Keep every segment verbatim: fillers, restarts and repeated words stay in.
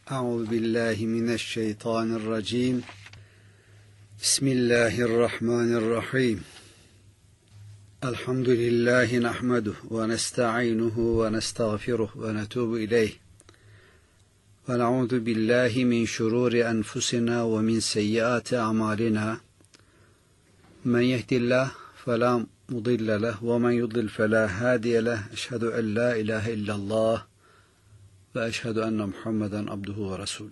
Euzu billahi mineşşeytanirracim. Bismillahirrahmanirrahim. Elhamdülillahi nahmeduhu ve nesta'inuhu ve nestağfiruhu ve netubu ileyh. Ve na'udzu billahi min şururi enfusina ve min seyyiati a'malina. Men yehdihillahu fela mudille lehu ve men yudlil fela hadiye lehu. Eşhedü en la ilahe illallah ve eşhedü enne Muhammeden abduhu ve resuluhu.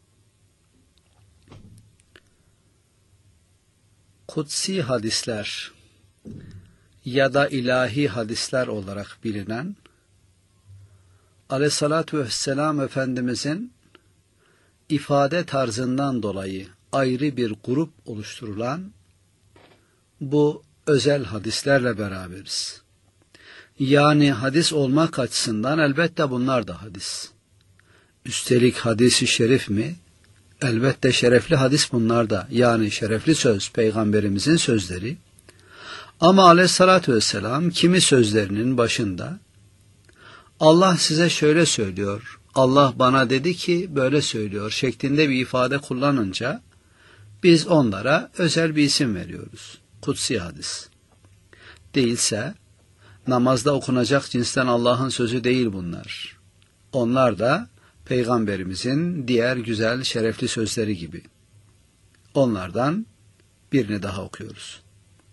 Kutsi hadisler ya da ilahi hadisler olarak bilinen, Aleyhissalatu vesselam Efendimizin ifade tarzından dolayı ayrı bir grup oluşturulan bu özel hadislerle beraberiz. Yani hadis olmak açısından elbette bunlar da hadis. Üstelik hadisi şerif mi? Elbette şerefli hadis bunlar da. Yani şerefli söz, Peygamberimizin sözleri. Ama Aleyhissalatü vesselam kimi sözlerinin başında Allah size şöyle söylüyor, Allah bana dedi ki böyle söylüyor şeklinde bir ifade kullanınca biz onlara özel bir isim veriyoruz. Kutsi hadis. Değilse namazda okunacak cinsten Allah'ın sözü değil bunlar. Onlar da Peygamberimizin diğer güzel, şerefli sözleri gibi. Onlardan birini daha okuyoruz.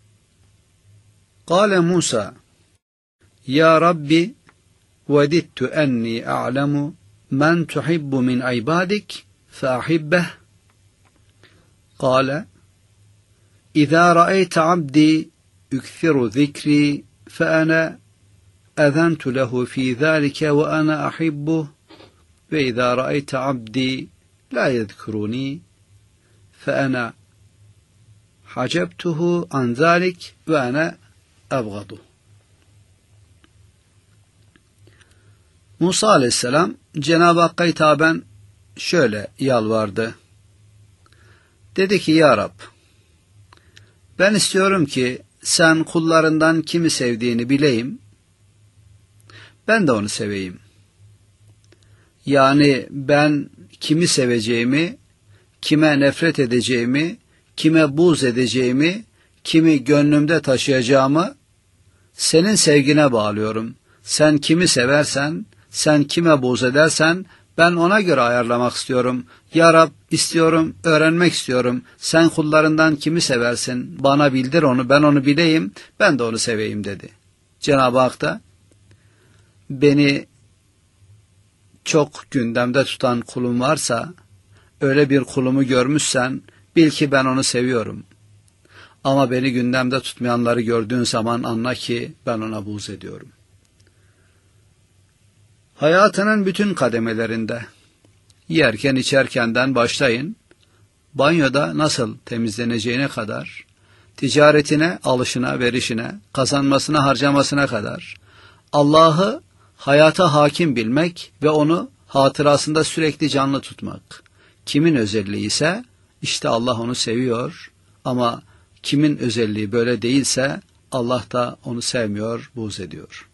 Kâle Musa, Ya Rabbi, vedittu enni a'lemu men tuhibbu min ibadik feahibbeh. Kâle, İzâ ra'eyte abdi yükthiru zikri فأنا أذنت له في ذلك وأنا أحبه وإذا رأيت عبدي لا يذكرني فأنا حجبته عن ذلك وأنا أبغضه. Musa Aleyhisselam Cenab-ı Hakk'a hitaben şöyle yalvardı. Dedi ki Ya Rab, ben istiyorum ki sen kullarından kimi sevdiğini bileyim, ben de onu seveyim. Yani ben kimi seveceğimi, kime nefret edeceğimi, kime buğz edeceğimi, kimi gönlümde taşıyacağımı senin sevgine bağlıyorum. Sen kimi seversen, sen kime buğz edersen ben ona göre ayarlamak istiyorum. Ya Rab, istiyorum, öğrenmek istiyorum. Sen kullarından kimi seversin? Bana bildir onu, ben onu bileyim, ben de onu seveyim dedi. Cenab-ı Hak da beni çok gündemde tutan kulum varsa, öyle bir kulumu görmüşsen, bil ki ben onu seviyorum. Ama beni gündemde tutmayanları gördüğün zaman anla ki ben ona buğz ediyorum. Hayatının bütün kademelerinde, yerken içerkenden başlayın, banyoda nasıl temizleneceğine kadar, ticaretine, alışına, verişine, kazanmasına, harcamasına kadar, Allah'ı hayata hakim bilmek ve onu hatırasında sürekli canlı tutmak. Kimin özelliği ise, işte Allah onu seviyor ama kimin özelliği böyle değilse, Allah da onu sevmiyor, buğz ediyor.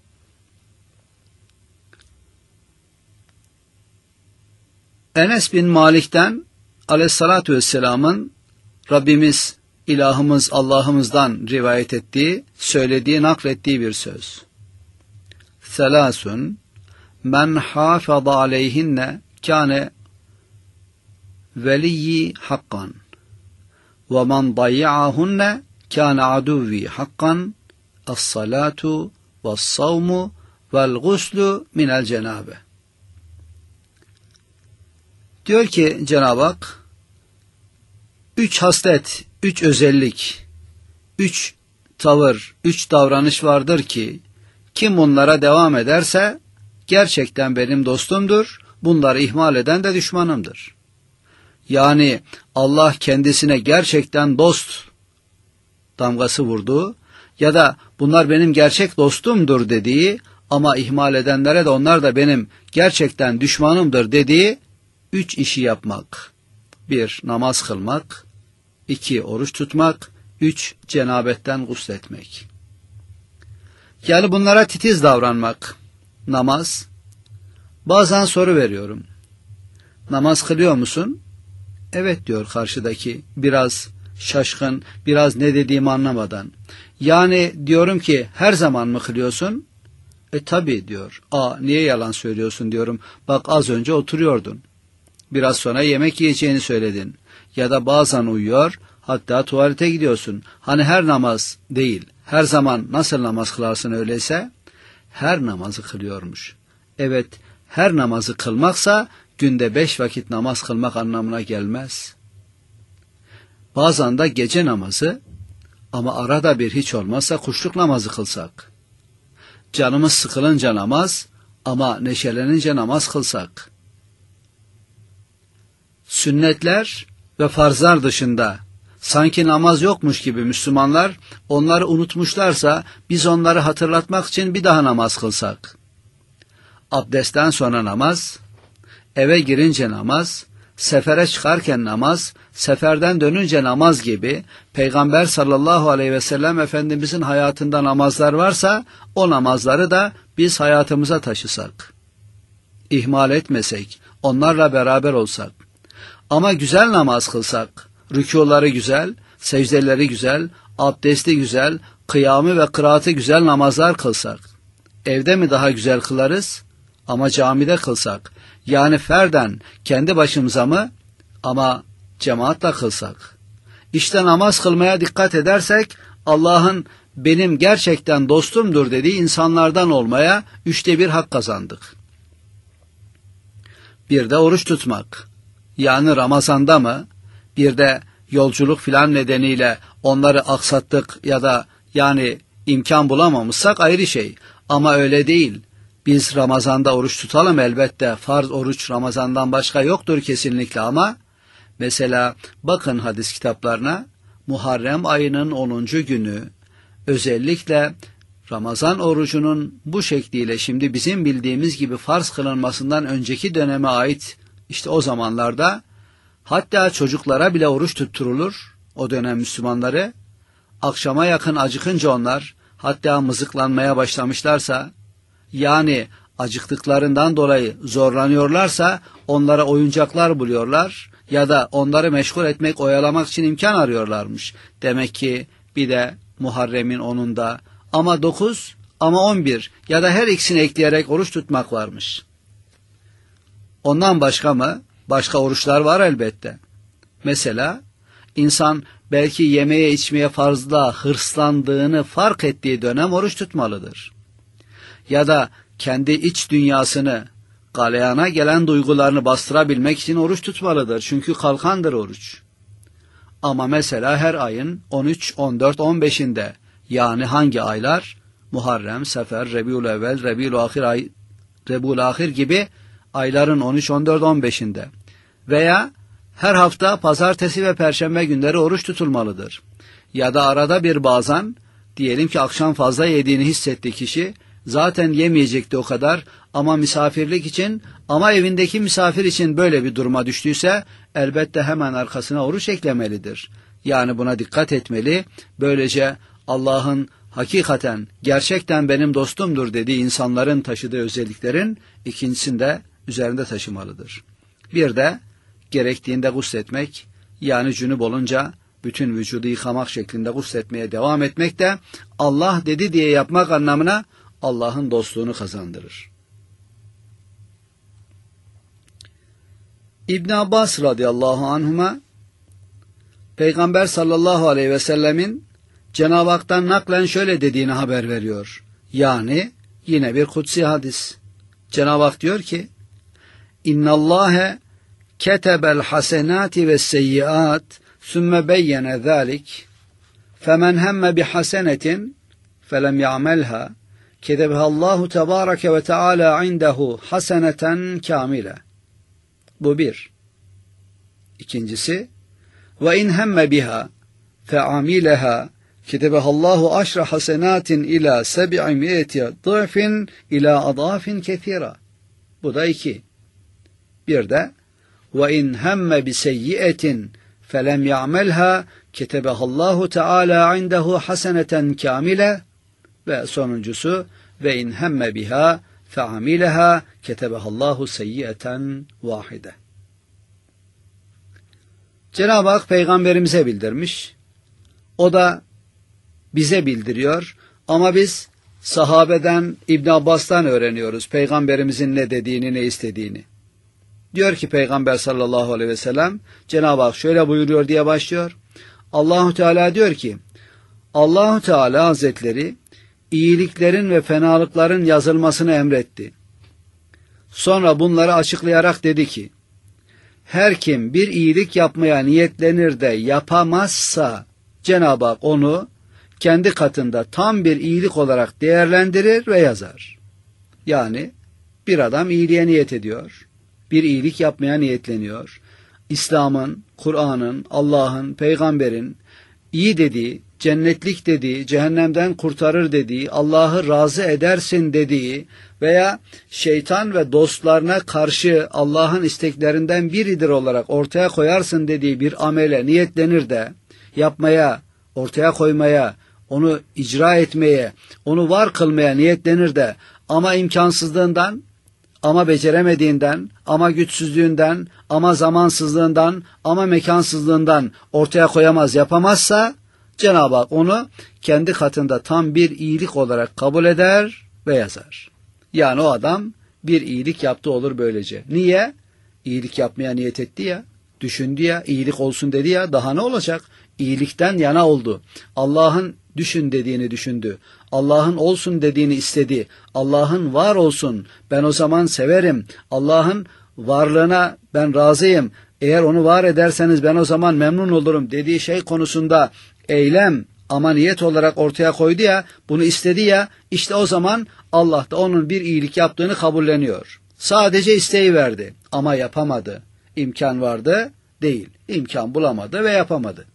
Enes bin Malik'ten Aleyhissalatü vesselamın Rabbimiz, ilahımız, Allah'ımızdan rivayet ettiği, söylediği, naklettiği bir söz. Selâsun men hâfada aleyhinne kâne veliyyi hakkan ve men dayya'ahunne kâne aduvvi hakkan as-salâtu ve's-savmu vel-guslu minel cenâbe. Diyor ki Cenab-ı Hak, üç haslet, üç özellik, üç tavır, üç davranış vardır ki, kim bunlara devam ederse, gerçekten benim dostumdur, bunları ihmal eden de düşmanımdır. Yani Allah kendisine gerçekten dost damgası vurduğu, ya da bunlar benim gerçek dostumdur dediği, ama ihmal edenlere de onlar da benim gerçekten düşmanımdır dediği, üç işi yapmak. Bir, namaz kılmak. İki, oruç tutmak. Üç, cenabetten gusletmek. Yani bunlara titiz davranmak. Namaz. Bazen soru veriyorum. namaz kılıyor musun? Evet diyor karşıdaki, biraz şaşkın, biraz ne dediğimi anlamadan. Yani diyorum ki her zaman mı kılıyorsun? E tabi diyor. Aa, niye yalan söylüyorsun diyorum. Bak az önce oturuyordun. Biraz sonra yemek yiyeceğini söyledin. Ya da bazen uyuyor, hatta tuvalete gidiyorsun. Hani her namaz değil, her zaman nasıl namaz kılarsın öyleyse? Her namazı kılıyormuş. Evet, her namazı kılmaksa günde beş vakit namaz kılmak anlamına gelmez. Bazen de gece namazı, ama arada bir hiç olmazsa kuşluk namazı kılsak. Canımız sıkılınca namaz, ama neşelenince namaz kılsak. Sünnetler ve farzlar dışında sanki namaz yokmuş gibi Müslümanlar onları unutmuşlarsa biz onları hatırlatmak için bir daha namaz kılsak. Abdestten sonra namaz, eve girince namaz, sefere çıkarken namaz, seferden dönünce namaz gibi Peygamber sallallahu aleyhi ve sellem Efendimizin hayatında namazlar varsa o namazları da biz hayatımıza taşısak. İhmal etmesek, onlarla beraber olsak. Ama güzel namaz kılsak, rükûları güzel, secdeleri güzel, abdesti güzel, kıyamı ve kıraatı güzel namazlar kılsak. Evde mi daha güzel kılarız? Ama camide kılsak. Yani ferden kendi başımıza mı? Ama cemaatle kılsak. İşte namaz kılmaya dikkat edersek Allah'ın benim gerçekten dostumdur dediği insanlardan olmaya üçte bir hak kazandık. Bir de oruç tutmak. Yani Ramazan'da mı? Bir de yolculuk filan nedeniyle onları aksattık ya da yani imkan bulamamışsak ayrı şey. Ama öyle değil. Biz Ramazan'da oruç tutalım elbette. Farz oruç Ramazan'dan başka yoktur kesinlikle ama mesela bakın hadis kitaplarına, Muharrem ayının onuncu günü özellikle Ramazan orucunun bu şekliyle şimdi bizim bildiğimiz gibi farz kılınmasından önceki döneme ait işte o zamanlarda hatta çocuklara bile oruç tutturulur o dönem Müslümanları. Akşama yakın acıkınca onlar hatta mızıklanmaya başlamışlarsa yani acıktıklarından dolayı zorlanıyorlarsa onlara oyuncaklar buluyorlar ya da onları meşgul etmek, oyalamak için imkan arıyorlarmış. Demek ki bir de Muharrem'in onunda ama dokuz ama on bir ya da her ikisini ekleyerek oruç tutmak varmış. Ondan başka mı? Başka oruçlar var elbette. Mesela insan belki yemeye içmeye fazla hırslandığını fark ettiği dönem oruç tutmalıdır. Ya da kendi iç dünyasını, galeyana gelen duygularını bastırabilmek için oruç tutmalıdır. Çünkü kalkandır oruç. Ama mesela her ayın on üç, on dört, on beşinde yani hangi aylar? Muharrem, Sefer, Rebiülevvel, Rebiülahir ay, Rebiülahir gibi ayların on üç, on dört, on beşinde veya her hafta pazartesi ve perşembe günleri oruç tutulmalıdır. Ya da arada bir bazen diyelim ki akşam fazla yediğini hissetti kişi, zaten yemeyecekti o kadar ama misafirlik için ama evindeki misafir için böyle bir duruma düştüyse elbette hemen arkasına oruç eklemelidir. Yani buna dikkat etmeli. Böylece Allah'ın hakikaten gerçekten benim dostumdur dediği insanların taşıdığı özelliklerin ikincisini de üzerinde taşımalıdır. Bir de gerektiğinde gusletmek yani cünüp olunca bütün vücudu yıkamak şeklinde gusletmeye devam etmek de Allah dedi diye yapmak anlamına Allah'ın dostluğunu kazandırır. İbn Abbas radıyallahu anhuma Peygamber sallallahu aleyhi ve sellemin Cenab-ı Hak'tan naklen şöyle dediğini haber veriyor. Yani yine bir kutsi hadis. Cenab-ı Hak diyor ki İnna Allahe ketebel hasenati ve seyyiat sümme beyyene zâlik femen hemme bi hasenetin felem ya'melha ketebehallahu tebâreke ve teâlâ indehu haseneten kâmile. Bu bir. İkincisi ve in hemme biha fe'amileha ketebehallahu aşra hasenatin ila seb'i mi'eti dı'fin ila adafin kethira. Bu da iki. Bir de ve in hemme bi seyyiyetin felem ya'melha ketebehallahu teâlâ indehu haseneten kâmile. Ve sonuncusu ve in hemme biha fe'amileha ketebehallahu seyyiyeten vahide. Cenab-ı Hak peygamberimize bildirmiş. O da bize bildiriyor. Ama biz sahabeden, İbn Abbas'tan öğreniyoruz peygamberimizin ne dediğini, ne istediğini. Diyor ki Peygamber sallallahu aleyhi ve sellem, Cenab-ı Hak şöyle buyuruyor diye başlıyor. Allahu Teala diyor ki, Allahu Teala Hazretleri iyiliklerin ve fenalıkların yazılmasını emretti. Sonra bunları açıklayarak dedi ki, her kim bir iyilik yapmaya niyetlenir de yapamazsa Cenab-ı Hak onu kendi katında tam bir iyilik olarak değerlendirir ve yazar. Yani bir adam iyiliğe niyet ediyor, bir iyilik yapmaya niyetleniyor. İslam'ın, Kur'an'ın, Allah'ın, peygamberin iyi dediği, cennetlik dediği, cehennemden kurtarır dediği, Allah'ı razı edersin dediği veya şeytan ve dostlarına karşı Allah'ın isteklerinden biridir olarak ortaya koyarsın dediği bir amele niyetlenir de yapmaya, ortaya koymaya, onu icra etmeye, onu var kılmaya niyetlenir de ama imkansızlığından, ama beceremediğinden, ama güçsüzlüğünden, ama zamansızlığından, ama mekansızlığından ortaya koyamaz, yapamazsa Cenab-ı Hak onu kendi katında tam bir iyilik olarak kabul eder ve yazar. Yani o adam bir iyilik yaptı olur böylece. Niye? İyilik yapmaya niyet etti ya, düşündü ya, iyilik olsun dedi ya, daha ne olacak? İyilikten yana oldu. Allah'ın düşün dediğini düşündü. Allah'ın olsun dediğini istedi. Allah'ın var olsun, ben o zaman severim. Allah'ın varlığına ben razıyım. Eğer onu var ederseniz ben o zaman memnun olurum dediği şey konusunda eylem ama niyet olarak ortaya koydu ya, bunu istedi ya, işte o zaman Allah da onun bir iyilik yaptığını kabulleniyor. Sadece isteği verdi ama yapamadı. İmkan vardı, değil. İmkan bulamadı ve yapamadı.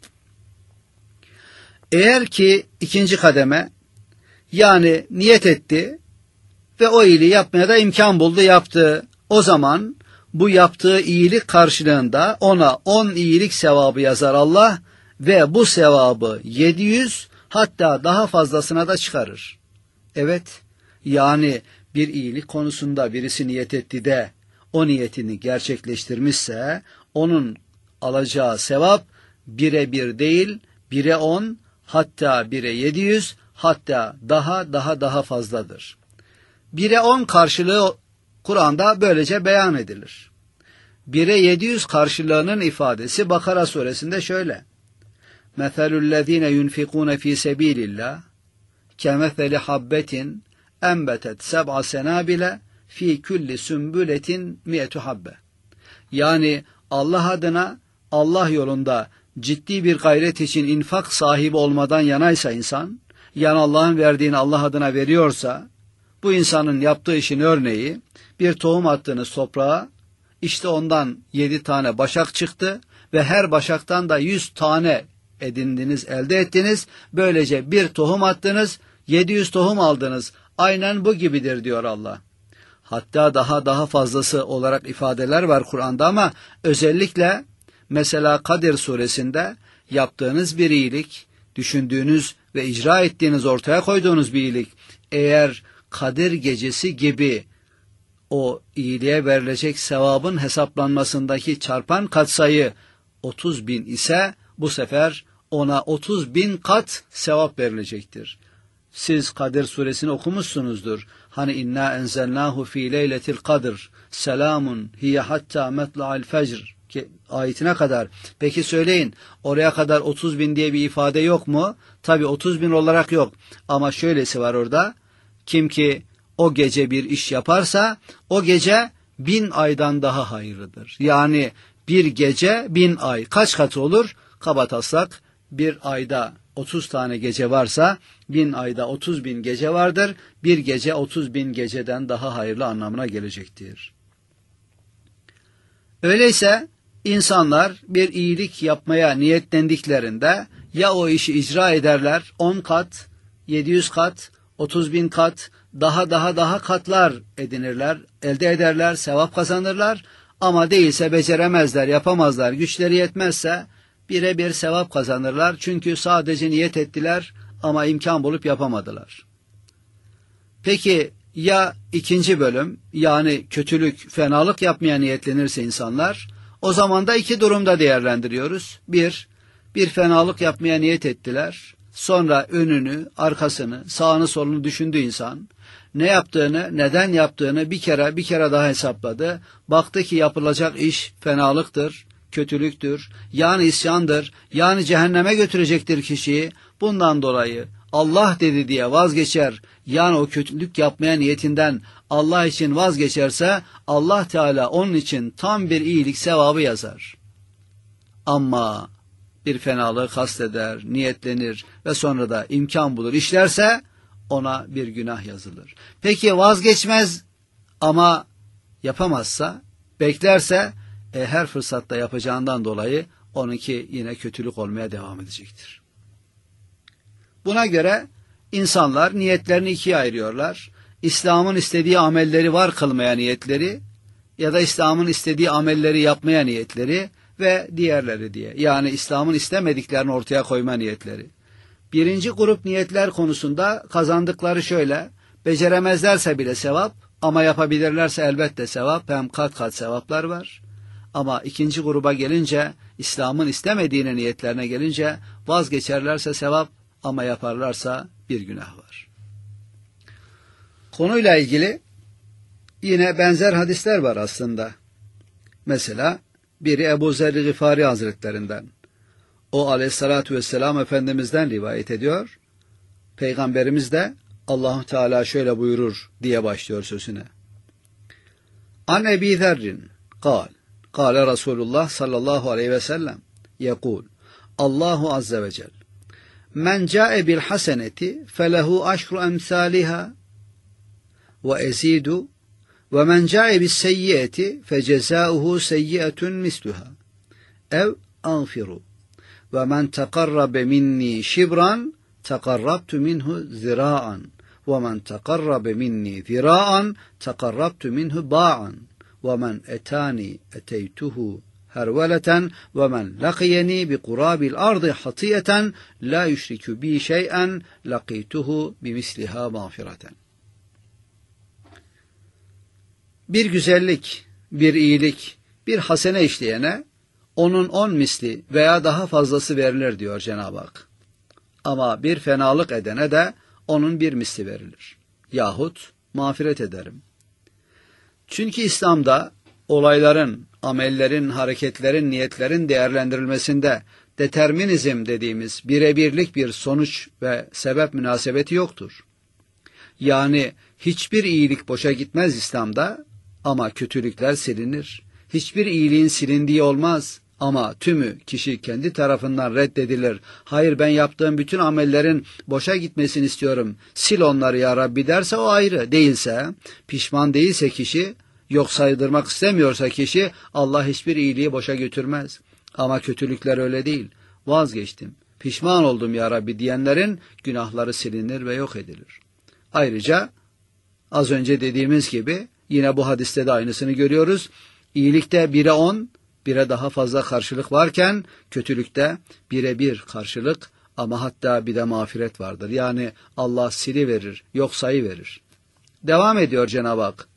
Eğer ki ikinci kademe, yani niyet etti ve o iyiliği yapmaya da imkan buldu, yaptı. O zaman bu yaptığı iyilik karşılığında ona on iyilik sevabı yazar Allah ve bu sevabı yedi yüz hatta daha fazlasına da çıkarır. Evet, yani bir iyilik konusunda birisi niyet etti de o niyetini gerçekleştirmişse onun alacağı sevap bire bir değil, bire on, hatta bire yedi yüz, hatta daha daha daha fazladır. Bire on karşılığı Kur'an'da böylece beyan edilir. Bire yedi yüz karşılığının ifadesi Bakara suresinde şöyle. Meselüllezine yunfikune fi sebilillah kemeseli habbetin enbetet seb'a senabile fi kulli sümbületin mi'etu habbe. Yani Allah adına, Allah yolunda ciddi bir gayret için infak sahibi olmadan yanaysa insan, yani Allah'ın verdiğini Allah adına veriyorsa, bu insanın yaptığı işin örneği, bir tohum attığınız toprağa, işte ondan yedi tane başak çıktı ve her başaktan da yüz tane edindiniz, elde ettiniz. Böylece bir tohum attınız, yedi yüz tohum aldınız. Aynen bu gibidir diyor Allah. Hatta daha daha fazlası olarak ifadeler var Kur'an'da ama özellikle mesela Kadir suresinde yaptığınız bir iyilik, düşündüğünüz ve icra ettiğiniz, ortaya koyduğunuz bir iyilik, eğer Kadir gecesi gibi o iyiliğe verilecek sevabın hesaplanmasındaki çarpan katsayı otuz bin ise bu sefer ona otuz bin kat sevap verilecektir. Siz Kadir suresini okumuşsunuzdur. Hani inna enzelnahu fi leyletil kadr selamun hiye hatta metla'il fecr ayetine kadar. Peki söyleyin, oraya kadar otuz bin diye bir ifade yok mu? Tabi otuz bin olarak yok. Ama şöylesi var orada. Kim ki o gece bir iş yaparsa o gece bin aydan daha hayırlıdır. Yani bir gece bin ay kaç katı olur? Kabataslak bir ayda otuz tane gece varsa bin ayda otuz bin gece vardır. Bir gece otuz bin geceden daha hayırlı anlamına gelecektir. Öyleyse insanlar bir iyilik yapmaya niyetlendiklerinde ya o işi icra ederler on kat, yedi yüz kat, otuz bin kat, daha daha daha katlar edinirler, elde ederler, sevap kazanırlar. Ama değilse beceremezler, yapamazlar, güçleri yetmezse birebir sevap kazanırlar. Çünkü sadece niyet ettiler ama imkan bulup yapamadılar. Peki ya ikinci bölüm, yani kötülük, fenalık yapmaya niyetlenirse insanlar, O zaman da iki durumda değerlendiriyoruz. Bir, bir fenalık yapmaya niyet ettiler. Sonra önünü, arkasını, sağını, solunu düşündü insan. Ne yaptığını, neden yaptığını bir kere, bir kere daha hesapladı. Baktı ki yapılacak iş fenalıktır, kötülüktür, yani isyandır, yani cehenneme götürecektir kişiyi. Bundan dolayı Allah dedi diye vazgeçer, yani o kötülük yapmaya niyetinden Allah için vazgeçerse Allah Teala onun için tam bir iyilik sevabı yazar. Ama bir fenalığı kasteder, niyetlenir ve sonra da imkan bulur işlerse ona bir günah yazılır. Peki vazgeçmez ama yapamazsa, beklerse e, her fırsatta yapacağından dolayı onunki yine kötülük olmaya devam edecektir. Buna göre insanlar niyetlerini ikiye ayırıyorlar. İslam'ın istediği amelleri var kılmaya niyetleri ya da İslam'ın istediği amelleri yapmaya niyetleri ve diğerleri diye. Yani İslam'ın istemediklerini ortaya koyma niyetleri. Birinci grup niyetler konusunda kazandıkları şöyle: beceremezlerse bile sevap ama yapabilirlerse elbette sevap, hem kat kat sevaplar var. Ama ikinci gruba gelince, İslam'ın istemediğine niyetlerine gelince vazgeçerlerse sevap ama yaparlarsa bir günah var. Konuyla ilgili yine benzer hadisler var aslında. Mesela biri Ebu Zer-i Gıfari Hazretlerinden. O aleyhissalatü vesselam Efendimiz'den rivayet ediyor. Peygamberimiz de Allah-u Teala şöyle buyurur diye başlıyor sözüne. An Ebi Zerrin kal, kale Resulullah sallallahu aleyhi ve sellem yekul, Allahu azze ve cel, men ca'e bil haseneti felehu aşru emsaliha ve ezidu ve men ca'e bis seyyiyeti fecezauhu seyyiyetun misluha ev ağfiru ve men tekarrabe minni şibran tekarrabtu minhu zira'an ve men tekarrabe minni zira'an tekarrabtu minhu ba'an ve men etani eteytuhu herveleten ve men laqiyeni bi kurabil ardı hatiyeten la yüşrikü bi şey'en laqituhu bi misliha mağfireten. Bir güzellik, bir iyilik, bir hasene işleyene onun on misli veya daha fazlası verilir diyor Cenab-ı Hak. Ama bir fenalık edene de onun bir misli verilir. Yahut mağfiret ederim. Çünkü İslam'da olayların, amellerin, hareketlerin, niyetlerin değerlendirilmesinde determinizm dediğimiz birebirlik bir sonuç ve sebep münasebeti yoktur. Yani hiçbir iyilik boşa gitmez İslam'da ama kötülükler silinir. Hiçbir iyiliğin silindiği olmaz ama tümü kişi kendi tarafından reddedilir. Hayır, ben yaptığım bütün amellerin boşa gitmesini istiyorum, sil onları ya Rabbi derse o ayrı. Değilse, pişman değilse kişi, yok saydırmak istemiyorsa kişi, Allah hiçbir iyiliği boşa götürmez. Ama kötülükler öyle değil. Vazgeçtim, pişman oldum ya Rabbi diyenlerin günahları silinir ve yok edilir. Ayrıca az önce dediğimiz gibi yine bu hadiste de aynısını görüyoruz. İyilikte bire on, bire daha fazla karşılık varken kötülükte bire bir karşılık ama hatta bir de mağfiret vardır. Yani Allah siliverir, yok sayıverir. Devam ediyor Cenab-ı Hak.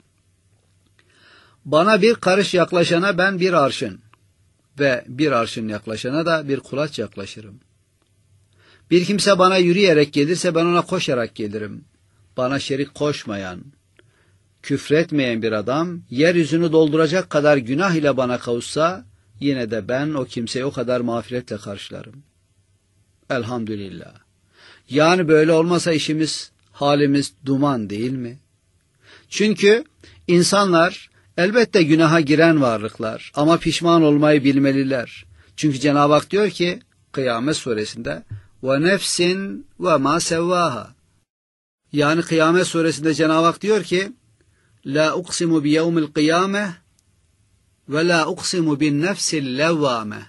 Bana bir karış yaklaşana ben bir arşın ve bir arşın yaklaşana da bir kulaç yaklaşırım. Bir kimse bana yürüyerek gelirse ben ona koşarak gelirim. Bana şerik koşmayan, küfretmeyen bir adam yeryüzünü dolduracak kadar günah ile bana kavuşsa yine de ben o kimseyi o kadar mağfiretle karşılarım. Elhamdülillah. Yani böyle olmasa işimiz, halimiz duman değil mi? Çünkü insanlar elbette günaha giren varlıklar ama pişman olmayı bilmeliler. Çünkü Cenab-ı Hak diyor ki Kıyamet suresinde ve nefsin ve ma sevvaha. Yani Kıyamet suresinde Cenab-ı Hak diyor ki la uqsimu bi yevmil kıyameh ve la uqsimu bin nefsil levvame.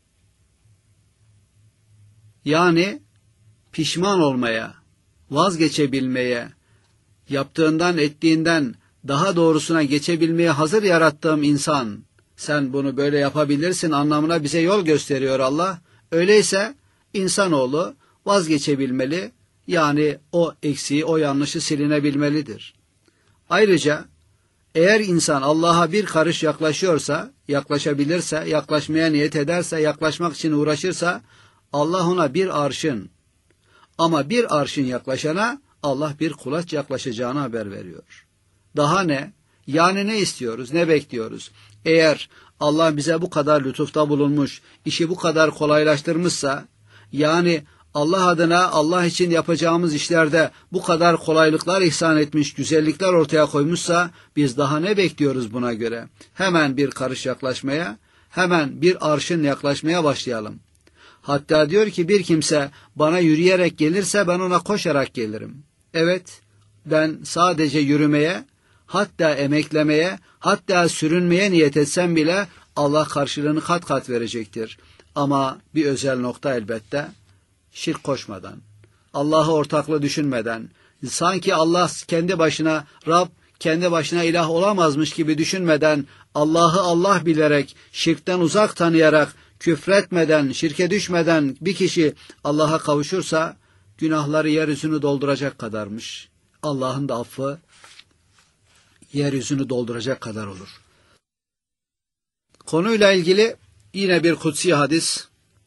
Yani pişman olmaya, vazgeçebilmeye, yaptığından ettiğinden daha doğrusuna geçebilmeye hazır yarattığım insan, sen bunu böyle yapabilirsin anlamına bize yol gösteriyor Allah. Öyleyse insanoğlu vazgeçebilmeli, yani o eksiği, o yanlışı silinebilmelidir. Ayrıca eğer insan Allah'a bir karış yaklaşıyorsa yaklaşabilirse, yaklaşmaya niyet ederse, yaklaşmak için uğraşırsa Allah ona bir arşın, ama bir arşın yaklaşana Allah bir kulaç yaklaşacağını haber veriyor. Daha ne? Yani ne istiyoruz, ne bekliyoruz? Eğer Allah bize bu kadar lütufta bulunmuş, işi bu kadar kolaylaştırmışsa, yani Allah adına, Allah için yapacağımız işlerde bu kadar kolaylıklar ihsan etmiş, güzellikler ortaya koymuşsa, biz daha ne bekliyoruz buna göre? Hemen bir karış yaklaşmaya, hemen bir arşın yaklaşmaya başlayalım. Hatta diyor ki bir kimse bana yürüyerek gelirse ben ona koşarak gelirim. Evet, ben sadece yürümeye, hatta emeklemeye, hatta sürünmeye niyet etsem bile Allah karşılığını kat kat verecektir. Ama bir özel nokta elbette, şirk koşmadan, Allah'ı ortaklı düşünmeden, sanki Allah kendi başına Rab, kendi başına ilah olamazmış gibi düşünmeden, Allah'ı Allah bilerek, şirkten uzak tanıyarak, küfretmeden, şirke düşmeden bir kişi Allah'a kavuşursa, günahları yeryüzünü dolduracak kadarmış. Allah'ın da affı yeryüzünü dolduracak kadar olur. Konuyla ilgili yine bir kutsi hadis.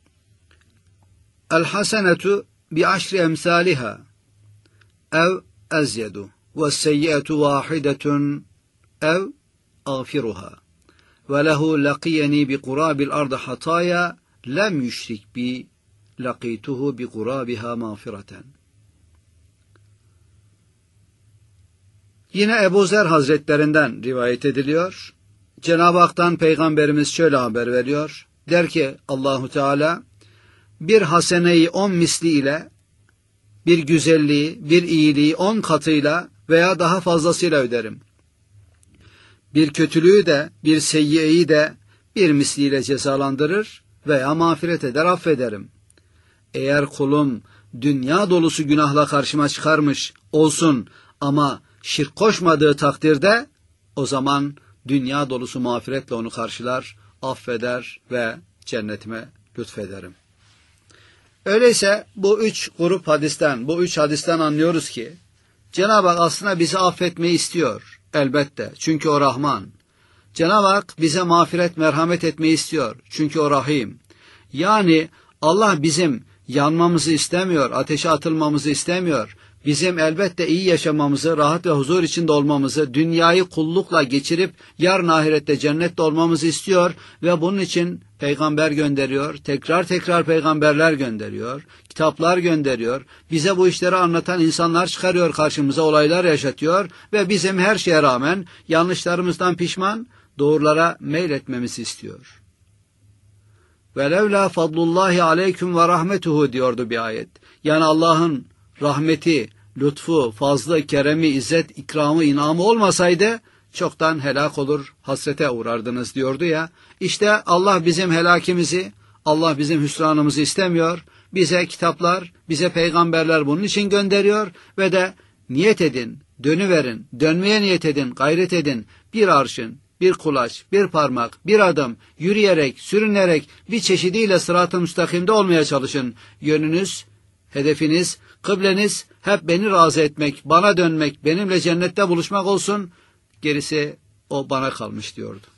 El hasenetu bi aşri emsaliha ev ezyedu ve seyyiyetu vahidetun ev ağfiruha ve lehu laqiyeni bi kurabil ardı hataya lem yüşrik bi laqituhu bi kurabiha mağfireten. Yine Ebu Zer Hazretlerinden rivayet ediliyor. Cenab-ı Hak'tan Peygamberimiz şöyle haber veriyor. Der ki Allahu Teala, bir haseneyi on misli ile, bir güzelliği, bir iyiliği on katıyla veya daha fazlasıyla öderim. Bir kötülüğü de, bir seyyiyeyi de bir misliyle cezalandırır veya mağfiret eder, affederim. Eğer kulum dünya dolusu günahla karşıma çıkarmış olsun ama şirk koşmadığı takdirde, o zaman dünya dolusu mağfiretle onu karşılar, affeder ve cennetime lütfederim. Öyleyse bu üç grup hadisten, bu üç hadisten anlıyoruz ki, Cenab-ı Hak aslında bizi affetmeyi istiyor elbette. Çünkü o Rahman. Cenab-ı Hak bize mağfiret, merhamet etmeyi istiyor. Çünkü o Rahim. Yani Allah bizim yanmamızı istemiyor, ateşe atılmamızı istemiyor. Bizim elbette iyi yaşamamızı, rahat ve huzur içinde olmamızı, dünyayı kullukla geçirip yarın ahirette cennette olmamızı istiyor ve bunun için peygamber gönderiyor, tekrar tekrar peygamberler gönderiyor, kitaplar gönderiyor, bize bu işleri anlatan insanlar çıkarıyor karşımıza, olaylar yaşatıyor ve bizim her şeye rağmen yanlışlarımızdan pişman, doğrulara meyletmemizi istiyor. وَلَوْلَا فَضْلُ اللّٰهِ عَلَيْكُمْ وَرَحْمَتُهُ diyordu bir ayet. Yani Allah'ın rahmeti, lütfu, fazlı, keremi, izzet, ikramı, inamı olmasaydı çoktan helak olur, hasrete uğrardınız diyordu ya. İşte Allah bizim helakimizi, Allah bizim hüsranımızı istemiyor. Bize kitaplar, bize peygamberler bunun için gönderiyor ve de niyet edin, dönüverin, dönmeye niyet edin, gayret edin. Bir arşın, bir kulaç, bir parmak, bir adım, yürüyerek, sürünerek bir çeşidiyle sırat-ı müstakimde olmaya çalışın. Yönünüz, hedefiniz, kıbleniz hep beni razı etmek, bana dönmek, benimle cennette buluşmak olsun. Gerisi o bana kalmış diyordu.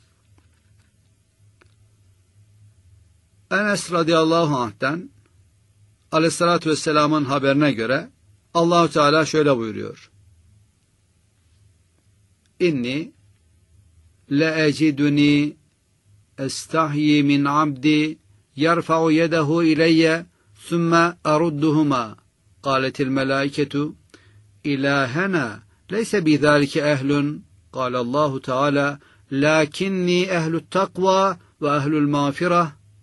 Enes radıyallahu anh'ten aleyhissalatü vesselamın haberine göre Allah-u Teala şöyle buyuruyor. İnni le'eciduni estahyi min abdi yerfa'u yedehu ileyye sümme arudduhuma. قالت الملائكة إلهنا ليس بذلك أهل قال الله تعالى لكني أهل التقوى وأهل المغفرة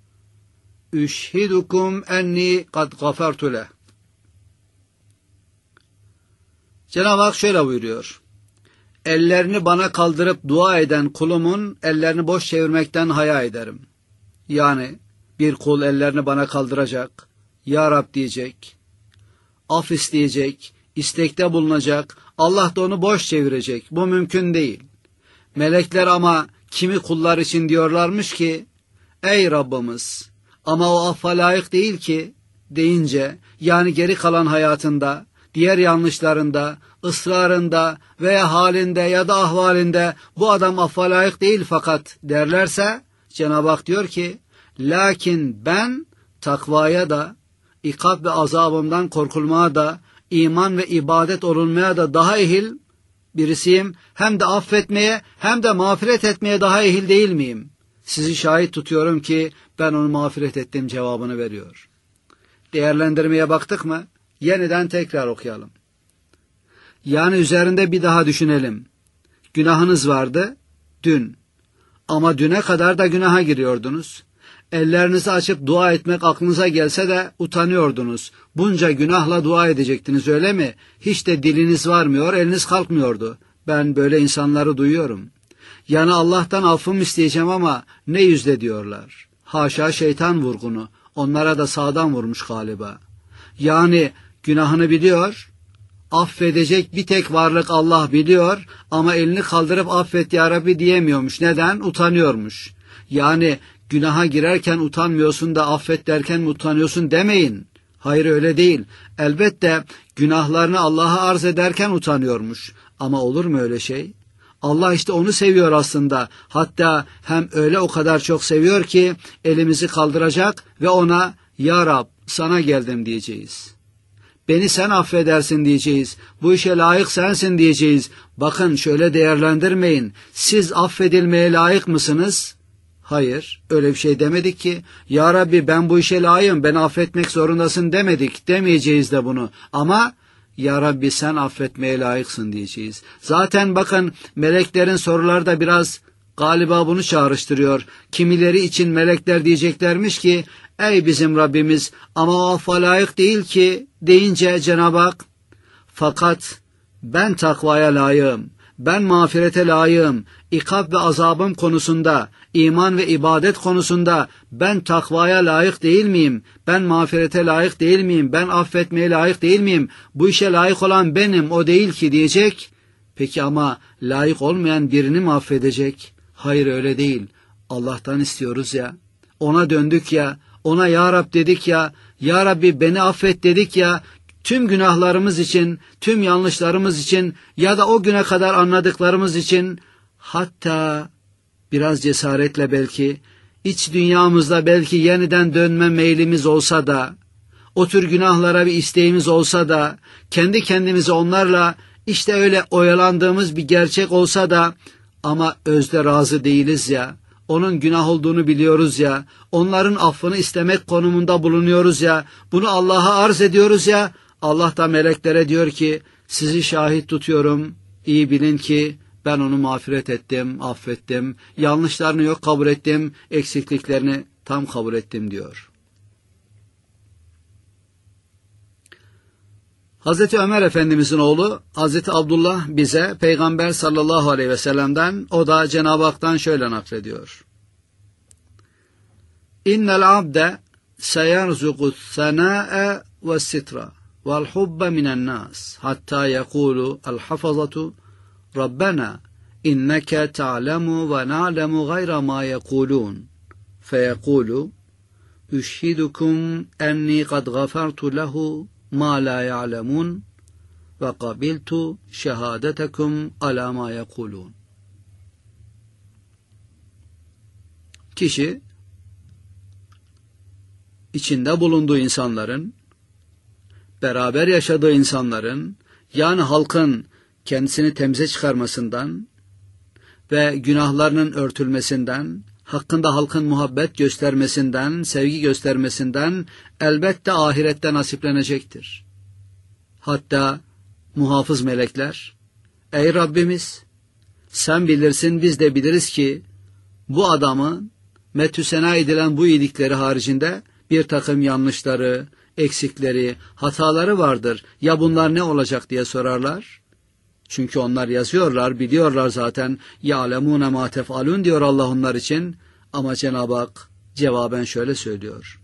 أشهدكم أني قد غفرت له. Cenab-ı Hak şöyle buyuruyor. Ellerini bana kaldırıp dua eden kulumun ellerini boş çevirmekten haya ederim. Yani bir kul ellerini bana kaldıracak, Ya Rab diyecek, af isteyecek, istekte bulunacak, Allah da onu boş çevirecek. Bu mümkün değil. Melekler ama kimi kullar için diyorlarmış ki, ey Rabbimiz, ama o affa layık değil ki deyince, yani geri kalan hayatında, diğer yanlışlarında, ısrarında veya halinde ya da ahvalinde bu adam affa layık değil fakat derlerse, Cenab-ı Hak diyor ki, lakin ben takvaya da, ikab ve azabımdan korkulmaya da, iman ve ibadet olunmaya da daha ehil birisiyim. Hem de affetmeye hem de mağfiret etmeye daha ehil değil miyim? Sizi şahit tutuyorum ki ben onu mağfiret ettim cevabını veriyor. Değerlendirmeye baktık mı? Yeniden tekrar okuyalım. Yani üzerinde bir daha düşünelim. Günahınız vardı dün. Ama düne kadar da günaha giriyordunuz. Ellerinizi açıp dua etmek aklınıza gelse de utanıyordunuz. Bunca günahla dua edecektiniz, öyle mi? Hiç de diliniz varmıyor, eliniz kalkmıyordu. Ben böyle insanları duyuyorum. Yani Allah'tan affım isteyeceğim ama ne yüzle diyorlar. Haşa, şeytan vurgunu. Onlara da sağdan vurmuş galiba. Yani günahını biliyor, affedecek bir tek varlık Allah biliyor ama elini kaldırıp affet ya Rabbi diyemiyormuş. Neden? Utanıyormuş. Yani günaha girerken utanmıyorsun da affet derken mi utanıyorsun demeyin. Hayır, öyle değil. Elbette günahlarını Allah'a arz ederken utanıyormuş. Ama olur mu öyle şey? Allah işte onu seviyor aslında. Hatta hem öyle o kadar çok seviyor ki elimizi kaldıracak ve ona ya Rab sana geldim diyeceğiz. Beni sen affedersin diyeceğiz. Bu işe layık sensin diyeceğiz. Bakın şöyle değerlendirmeyin. Siz affedilmeye layık mısınız? Hayır, öyle bir şey demedik ki. Ya Rabbi ben bu işe layığım, beni affetmek zorundasın demedik. Demeyeceğiz de bunu. Ama ya Rabbi sen affetmeye layıksın diyeceğiz. Zaten bakın meleklerin soruları da biraz galiba bunu çağrıştırıyor. Kimileri için melekler diyeceklermiş ki ey bizim Rabbimiz ama o affa layık değil ki deyince Cenab-ı Hak fakat ben takvaya layığım, ben mağfirete layığım, ikab ve azabım konusunda, iman ve ibadet konusunda ben takvaya layık değil miyim? Ben mağfirete layık değil miyim? Ben affetmeye layık değil miyim? Bu işe layık olan benim, o değil ki diyecek. Peki ama layık olmayan birini mi affedecek? Hayır, öyle değil. Allah'tan istiyoruz ya. Ona döndük ya. Ona ya Rab dedik ya. Ya Rabbi beni affet dedik ya. Tüm günahlarımız için, tüm yanlışlarımız için ya da o güne kadar anladıklarımız için, hatta biraz cesaretle belki, iç dünyamızda belki yeniden dönme meylimiz olsa da, o tür günahlara bir isteğimiz olsa da, kendi kendimize onlarla işte öyle oyalandığımız bir gerçek olsa da, ama özde razı değiliz ya, onun günah olduğunu biliyoruz ya, onların affını istemek konumunda bulunuyoruz ya, bunu Allah'a arz ediyoruz ya, Allah da meleklere diyor ki sizi şahit tutuyorum, iyi bilin ki ben onu mağfiret ettim, affettim, yanlışlarını yok kabul ettim, eksikliklerini tam kabul ettim diyor. Hazreti Ömer Efendimizin oğlu Hazreti Abdullah bize Peygamber sallallahu aleyhi ve sellem'den, o da Cenab-ı Hak'tan şöyle naklediyor. İnnel abde seyerzuku senâe ve sitra vel hubbe minen nas hatta yekulu el hafazatu Rabbena inneke ta'lemu ve na'lemu gayra ma yekulun feyekulu üşhidukum enni kad gafartu lehu ma la ya'lemun ve kabiltu şehadetekum ala ma yekulun. Kişi içinde bulunduğu insanların, beraber yaşadığı insanların, yani halkın kendisini temize çıkarmasından ve günahlarının örtülmesinden, hakkında halkın muhabbet göstermesinden, sevgi göstermesinden elbette ahirette nasiplenecektir. Hatta muhafız melekler, ey Rabbimiz sen bilirsin biz de biliriz ki bu adamın methü sena edilen bu iyilikleri haricinde bir takım yanlışları, eksikleri, hataları vardır. Ya bunlar ne olacak diye sorarlar. Çünkü onlar yazıyorlar, biliyorlar zaten. يَعْلَمُونَ مَا تَفْعَلُونَ diyor Allah onlar için. Ama Cenab-ı Hak cevaben şöyle söylüyor.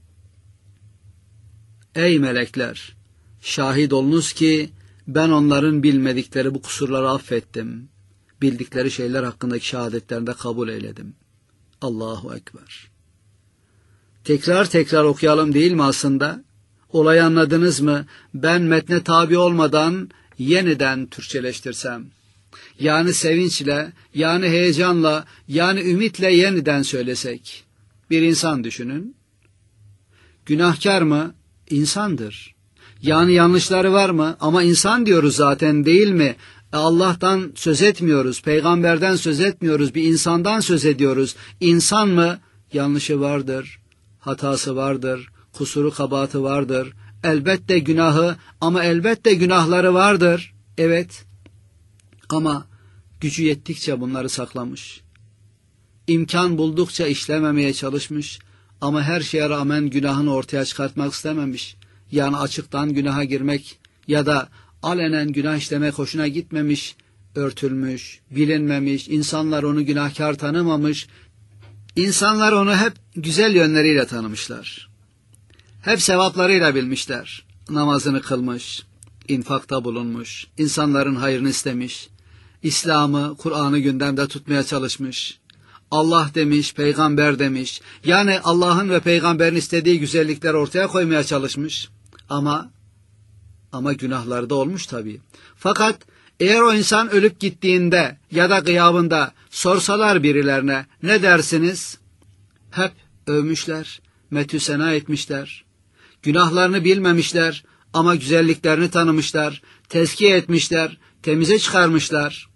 Ey melekler! Şahit olunuz ki ben onların bilmedikleri bu kusurları affettim. Bildikleri şeyler hakkındaki şehadetlerini de kabul eyledim. Allahu Ekber. Tekrar tekrar okuyalım değil mi aslında? Olayı anladınız mı? Ben metne tabi olmadan yeniden Türkçeleştirsem. yani sevinçle, yani heyecanla, yani ümitle yeniden söylesek. Bir insan düşünün. Günahkar mı? İnsandır. Yani yanlışları var mı? Ama insan diyoruz zaten, değil mi? Allah'tan söz etmiyoruz, peygamberden söz etmiyoruz, bir insandan söz ediyoruz. İnsan mı? Yanlışı vardır, hatası vardır, kusuru kabahati vardır. Elbette günahı, ama elbette günahları vardır. Evet, ama gücü yettikçe bunları saklamış. İmkan buldukça işlememeye çalışmış. Ama her şeye rağmen günahını ortaya çıkartmak istememiş. Yani açıktan günaha girmek ya da alenen günah işlemek hoşuna gitmemiş, örtülmüş, bilinmemiş, insanlar onu günahkar tanımamış, insanlar onu hep güzel yönleriyle tanımışlar. Hep sevaplarıyla bilmişler. Namazını kılmış, infakta bulunmuş, insanların hayrını istemiş, İslam'ı, Kur'an'ı gündemde tutmaya çalışmış. Allah demiş, peygamber demiş. Yani Allah'ın ve peygamberin istediği güzellikler ortaya koymaya çalışmış. Ama ama günahları da olmuş tabii. Fakat eğer o insan ölüp gittiğinde ya da gıyabında sorsalar birilerine, ne dersiniz? Hep övmüşler, metü sena etmişler. Günahlarını bilmemişler ama güzelliklerini tanımışlar, tezkiye etmişler, temize çıkarmışlar.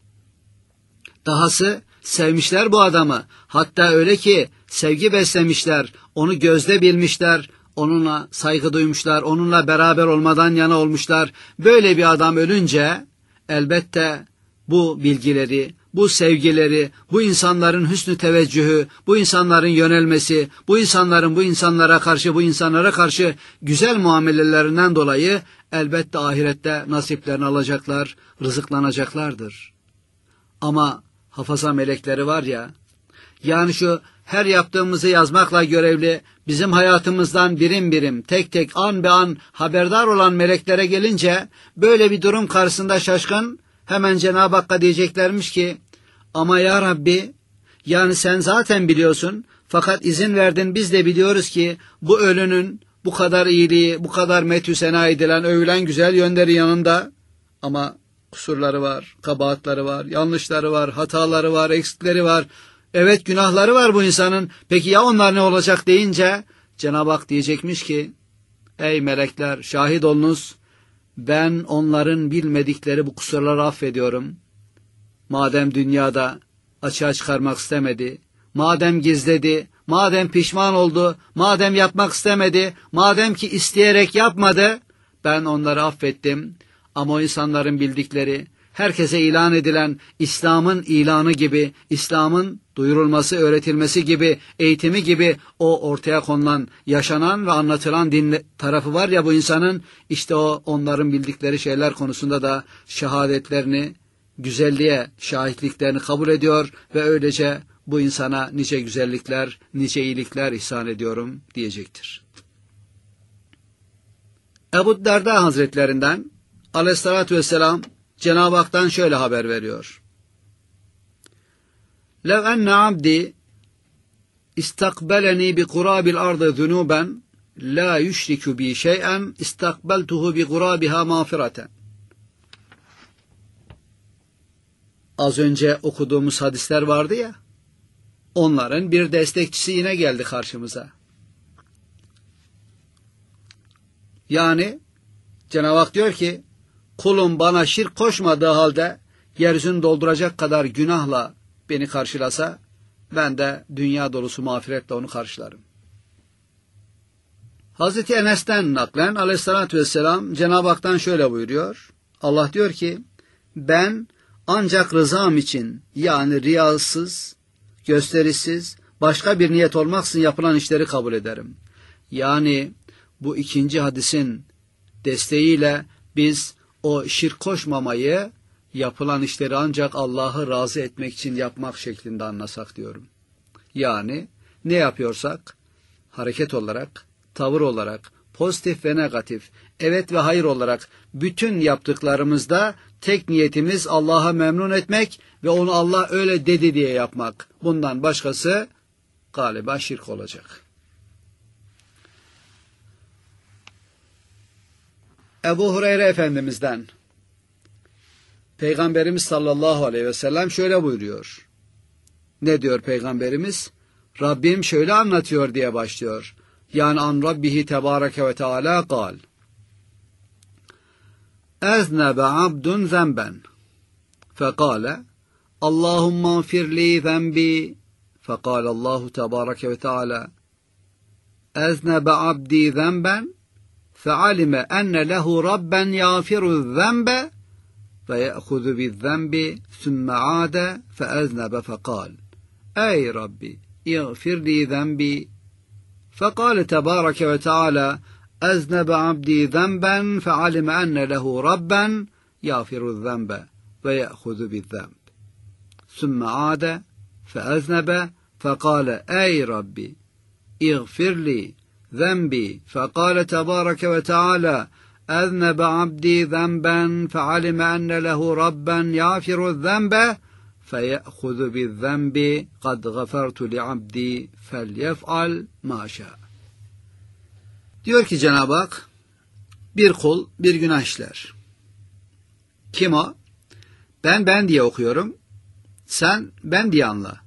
Dahası sevmişler bu adamı. Hatta öyle ki sevgi beslemişler, onu gözde bilmişler, onunla saygı duymuşlar, onunla beraber olmadan yana olmuşlar. Böyle bir adam ölünce elbette bu bilgileri, bu sevgileri, bu insanların hüsnü teveccühü, bu insanların yönelmesi, bu insanların bu insanlara karşı, bu insanlara karşı güzel muamelelerinden dolayı elbette ahirette nasiplerini alacaklar, rızıklanacaklardır. Ama hafaza melekleri var ya, yani şu her yaptığımızı yazmakla görevli, bizim hayatımızdan birim birim, tek tek, an be an haberdar olan meleklere gelince, böyle bir durum karşısında şaşkın, hemen Cenab-ı Hakk'a diyeceklermiş ki, ama ya Rabbi, yani sen zaten biliyorsun, fakat izin verdin, biz de biliyoruz ki, bu ölünün bu kadar iyiliği, bu kadar metü sena edilen, övülen güzel yönleri yanında, ama kusurları var, kabahatları var, yanlışları var, hataları var, eksikleri var. Evet, günahları var bu insanın. Peki ya onlar ne olacak deyince Cenab-ı Hak diyecekmiş ki, ey melekler, şahit olunuz, ben onların bilmedikleri bu kusurları affediyorum. Madem dünyada açığa çıkarmak istemedi, madem gizledi, madem pişman oldu, madem yapmak istemedi, madem ki isteyerek yapmadı, ben onları affettim. Ama o insanların bildikleri, herkese ilan edilen İslam'ın ilanı gibi, İslam'ın duyurulması, öğretilmesi gibi, eğitimi gibi o ortaya konulan, yaşanan ve anlatılan din tarafı var ya bu insanın, işte o onların bildikleri şeyler konusunda da şehadetlerini, güzelliğe şahitliklerini kabul ediyor ve öylece bu insana nice güzellikler, nice iyilikler ihsan ediyorum diyecektir. Ebu Derda Hazretlerinden Aleyhissalatü vesselam Cenab-ı Hak'tan şöyle haber veriyor. لَوْ اَنَّ عَبْدِ اِسْتَقْبَلَنِي بِقُرَابِ الْاَرْضِ ذُنُوبًا لَا يُشْرِكُ بِي شَيْئًا اِسْتَقْبَلْتُهُ بِقُرَابِهَا مَغْفِرَةً. Az önce okuduğumuz hadisler vardı ya, onların bir destekçisi yine geldi karşımıza. Yani Cenab-ı Hak diyor ki, kulum bana şirk koşmadığı halde yeryüzünü dolduracak kadar günahla beni karşılasa, ben de dünya dolusu mağfiretle onu karşılarım. Hazreti Enes'ten naklen Aleyhisselatü vesselam Cenab-ı Hak'tan şöyle buyuruyor. Allah diyor ki, ben ancak rızam için, yani riyasız, gösterişsiz, başka bir niyet olmaksızın yapılan işleri kabul ederim. Yani bu ikinci hadisin desteğiyle biz o şirk koşmamayı, yapılan işleri ancak Allah'ı razı etmek için yapmak şeklinde anlasak diyorum. Yani ne yapıyorsak, hareket olarak, tavır olarak, pozitif ve negatif, evet ve hayır olarak bütün yaptıklarımızda tek niyetimiz Allah'a memnun etmek ve onu Allah öyle dedi diye yapmak. Bundan başkası galiba şirk olacak. Ebu Hureyre Efendimiz'den Peygamberimiz sallallahu aleyhi ve sellem şöyle buyuruyor. Ne diyor Peygamberimiz? Rabbim şöyle anlatıyor diye başlıyor. Yani an Rabbihi tebareke ve teala kal. Eznebe abdun zemben. Fekale Allahumma gfirli zembi. Fekale Allahu tebareke ve teala Eznebe abdi zemben. Fealime enne lehu rabben yağfiru zembe. فيأخذ بالذنب ثم عاد فأذنب فقال أي ربي اغفر لي ذنبي فقال تبارك وتعالى أذنب عبدي ذنبا فعلم أن له ربا يغفر الذنب ويأخذ بالذنب ثم عاد فأذنب فقال أي ربي اغفر لي ذنبي فقال تبارك وتعالى أذنب عبدي ذنبا فعلم أن له ربا يغفر الذنب فيأخذ بالذنب قد غفرت لعبدي فليفعل ما شاء. Diyor ki Cenab-ı Hak, bir kul bir günah işler. Kim o? Ben ben diye okuyorum. Sen ben diye anla.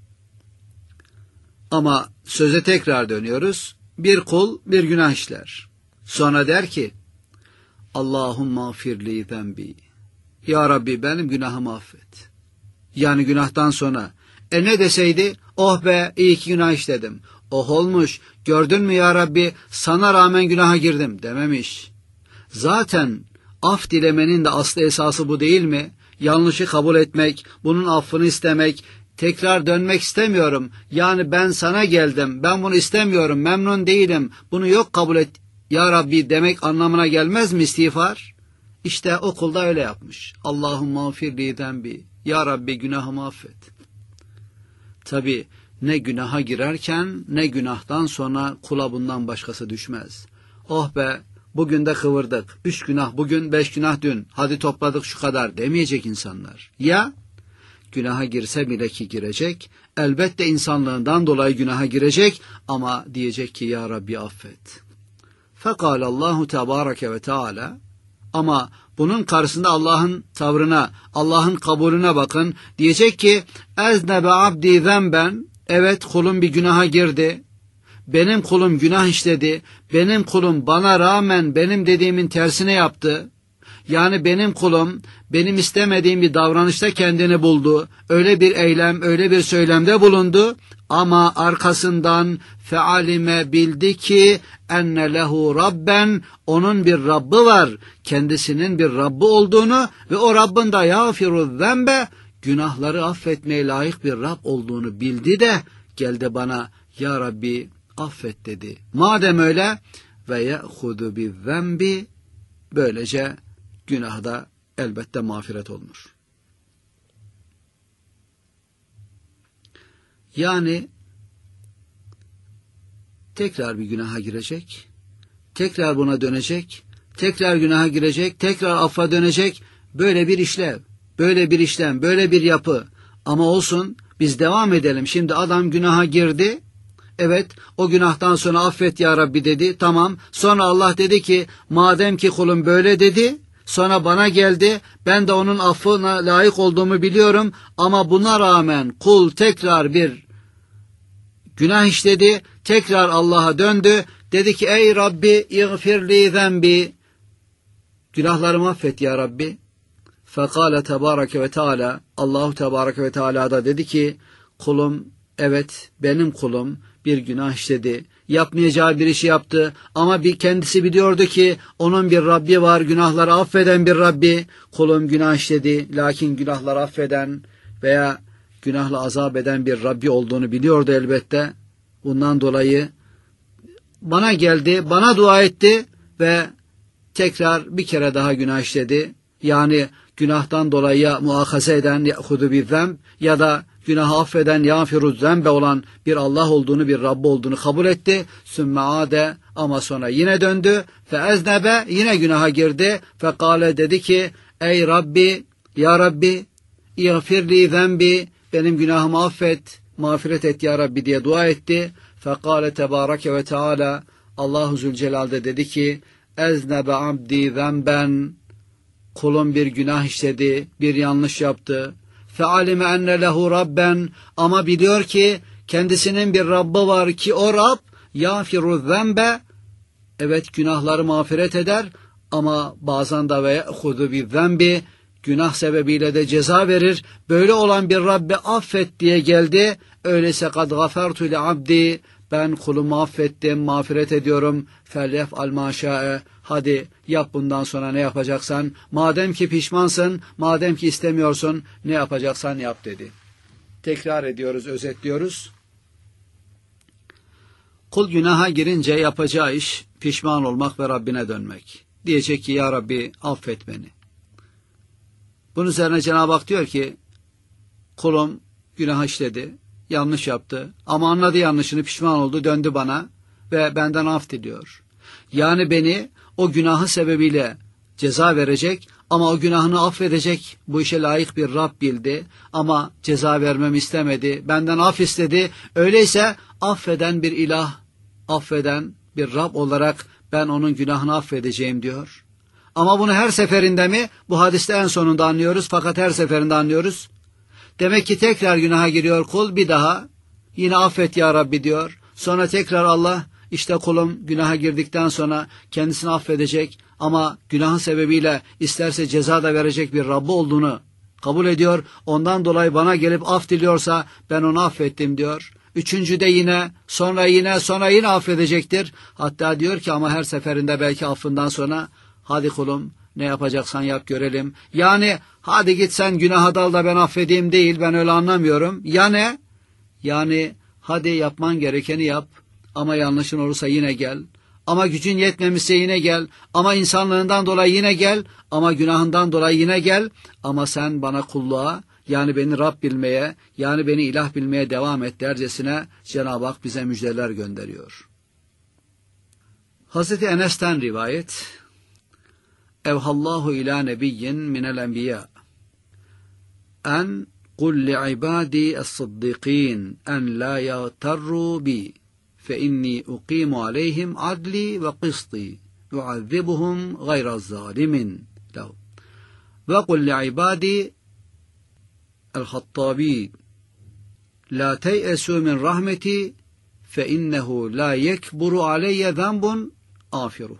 Ama söze tekrar dönüyoruz. Bir kul bir günah işler. Sonra der ki Allahumma gfirli zembi. Ya Rabbi benim günahımı affet. Yani günahtan sonra. E ne deseydi? Oh be iyi ki günah işledim. Oh olmuş. Gördün mü ya Rabbi sana rağmen günaha girdim dememiş. Zaten af dilemenin de aslı esası bu değil mi? Yanlışı kabul etmek, bunun affını istemek, tekrar dönmek istemiyorum. Yani ben sana geldim, ben bunu istemiyorum, memnun değilim, bunu yok kabul et. Ya Rabbi demek anlamına gelmez mi istiğfar? İşte o kul da öyle yapmış. Allahümme gfirli zembi. Ya Rabbi günahımı affet. Tabi ne günaha girerken ne günahtan sonra kula bundan başkası düşmez. Oh be bugün de kıvırdık. Üç günah bugün, beş günah dün. Hadi topladık şu kadar demeyecek insanlar. Ya günaha girse bile ki girecek. Elbette insanlığından dolayı günaha girecek ama diyecek ki ya Rabbi affet. Fekâle Allahu Tebareke ve Teala ama bunun karşısında Allah'ın tavrına, Allah'ın kabulüne bakın. Diyecek ki eznebe abdi zemben. Evet kulum bir günaha girdi. Benim kulum günah işledi. Benim kulum bana rağmen benim dediğimin tersine yaptı. Yani benim kulum benim istemediğim bir davranışta kendini buldu. Öyle bir eylem, öyle bir söylemde bulundu. Ama arkasından fealime bildi ki enne lehu rabben, onun bir Rabbi var. Kendisinin bir Rabbi olduğunu ve o Rabbin de yağfiru zembe, günahları affetmeye layık bir Rab olduğunu bildi de geldi bana ya Rabbi affet dedi. Madem öyle ve ye'hudu bi zembi, böylece günahda elbette mağfiret olunur. Yani tekrar bir günaha girecek, tekrar buna dönecek, tekrar günaha girecek, tekrar affa dönecek, böyle bir işlev, böyle bir işlem, böyle bir yapı. Ama olsun biz devam edelim. Şimdi adam günaha girdi, evet o günahtan sonra affet ya Rabbi dedi, tamam. Sonra Allah dedi ki madem ki kulum böyle dedi, sonra bana geldi, ben de onun affına layık olduğumu biliyorum ama buna rağmen kul tekrar bir günah işledi, tekrar Allah'a döndü, dedi ki ey Rabbi iğfirli zembi, günahlarımı affet ya Rabbi. Fekale tebareke ve teala, Allahu tebareke ve teala da dedi ki kulum, evet benim kulum bir günah işledi, yapmayacağı bir işi yaptı ama bir kendisi biliyordu ki onun bir Rabbi var, günahları affeden bir Rabbi. Kulum günah işledi, lakin günahları affeden veya günahla azap eden bir Rabbi olduğunu biliyordu elbette. Bundan dolayı bana geldi, bana dua etti ve tekrar bir kere daha günah işledi. Yani günahtan dolayı ya muakaze eden ye'hudu bizzemb ya da günahı affeden yağfiru zembe olan bir Allah olduğunu, bir Rabbi olduğunu kabul etti. Sümme ade, ama sonra yine döndü. Fe eznebe, yine günaha girdi. Fekale, dedi ki ey Rabbi, ya Rabbi iğfirli zembi, benim günahımı affet, mağfiret et ya Rabbi diye dua etti. Fekale tebareke ve teala, Allahu Zülcelal de dedi ki eznebe abdi zemben, kulum bir günah işledi, bir yanlış yaptı. Fealime enne lehu rabben, ama biliyor ki kendisinin bir Rabbı var ki o Rab yafiru zembe, evet günahları mağfiret eder ama bazen de ve hudu bi zembi, günah sebebiyle de ceza verir. Böyle olan bir Rabbi affet diye geldi. Öyleyse kad gafertu li abdi, ben kulumu affettim, mağfiret ediyorum. Felyef'al maşa'e, hadi yap bundan sonra ne yapacaksan. Madem ki pişmansın, madem ki istemiyorsun, ne yapacaksan yap dedi. Tekrar ediyoruz, özetliyoruz. Kul günaha girince yapacağı iş pişman olmak ve Rabbine dönmek. Diyecek ki ya Rabbi affet beni. Bunun üzerine Cenab-ı Hak diyor ki kulum günah işledi, yanlış yaptı ama anladı yanlışını, pişman oldu, döndü bana ve benden af diliyor. Yani beni o günahı sebebiyle ceza verecek ama o günahını affedecek bu işe layık bir Rab bildi ama ceza vermemi istemedi, benden af istedi. Öyleyse affeden bir ilah, affeden bir Rab olarak ben onun günahını affedeceğim diyor. Ama bunu her seferinde mi? Bu hadiste en sonunda anlıyoruz fakat her seferinde anlıyoruz. Demek ki tekrar günaha giriyor kul, bir daha yine affet ya Rabbi diyor. Sonra tekrar Allah, işte kulum günaha girdikten sonra kendisini affedecek ama günahın sebebiyle isterse ceza da verecek bir Rabbi olduğunu kabul ediyor. Ondan dolayı bana gelip af diliyorsa ben onu affettim diyor. Üçüncüde yine, sonra yine, sonra yine affedecektir. Hatta diyor ki ama her seferinde belki affından sonra hadi kulum ne yapacaksan yap görelim. Yani hadi git sen günaha dal da ben affedeyim değil, ben öyle anlamıyorum. Ya ne? Yani hadi yapman gerekeni yap ama yanlışın olursa yine gel. Ama gücün yetmemişse yine gel. Ama insanlığından dolayı yine gel. Ama günahından dolayı yine gel. Ama sen bana kulluğa, yani beni Rab bilmeye, yani beni ilah bilmeye devam et dercesine Cenab-ı Hak bize müjdeler gönderiyor. Hazreti Enes'ten rivayet. Evhallahu ila nebiyyin minel enbiya en kul li'ibadi es-sıddiqin en la yagtarru bi fe inni uqimu aleyhim adli ve kısti uazzibuhum gayra zalimin lehu ve kul li'ibadi el-hattabi la teyesu min rahmeti fe innehu la yekburu aleyye zambun afiruh.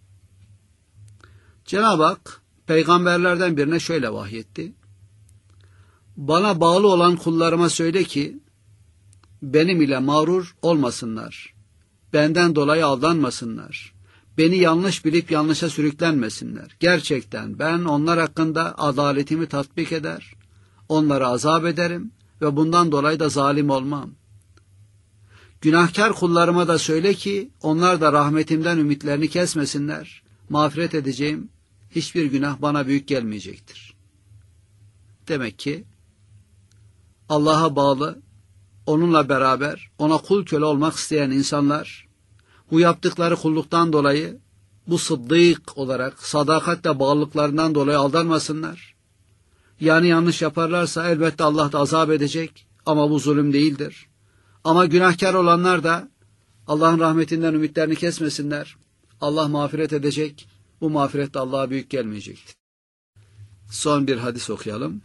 Cenab-ı Hak peygamberlerden birine şöyle vahyetti. Bana bağlı olan kullarıma söyle ki benim ile mağrur olmasınlar. Benden dolayı aldanmasınlar. Beni yanlış bilip yanlışa sürüklenmesinler. Gerçekten ben onlar hakkında adaletimi tatbik eder, onları azap ederim ve bundan dolayı da zalim olmam. Günahkar kullarıma da söyle ki onlar da rahmetimden ümitlerini kesmesinler. Mağfiret edeceğim, hiçbir günah bana büyük gelmeyecektir. Demek ki Allah'a bağlı, onunla beraber ona kul köle olmak isteyen insanlar bu yaptıkları kulluktan dolayı, bu sıddık olarak sadakatle bağlılıklarından dolayı aldanmasınlar. Yani yanlış yaparlarsa elbette Allah da azap edecek ama bu zulüm değildir. Ama günahkar olanlar da Allah'ın rahmetinden ümitlerini kesmesinler. Allah mağfiret edecek, bu mağfiret de Allah'a büyük gelmeyecektir. Son bir hadis okuyalım.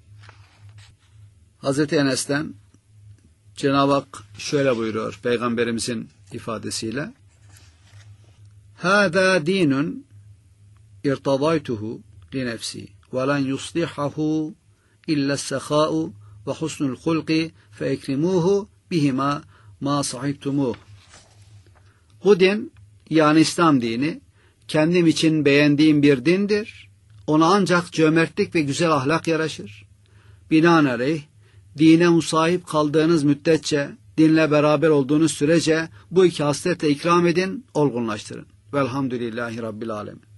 Hazreti Enes'ten Cenab-ı Hak şöyle buyuruyor Peygamberimizin ifadesiyle. Hâzâ dînun irtadaytuhu li nefsi ve len yuslihahu illa's-sehâ'u ve husnul hulki fe ekrimûhu bihima ma sahibtumuh. Bu din, yani İslam dini, kendim için beğendiğim bir dindir. Ona ancak cömertlik ve güzel ahlak yaraşır. Binaenaleyh, dine musahip kaldığınız müddetçe, dinle beraber olduğunuz sürece bu iki hasletle ikram edin, olgunlaştırın. Velhamdülillahi Rabbil Alemin.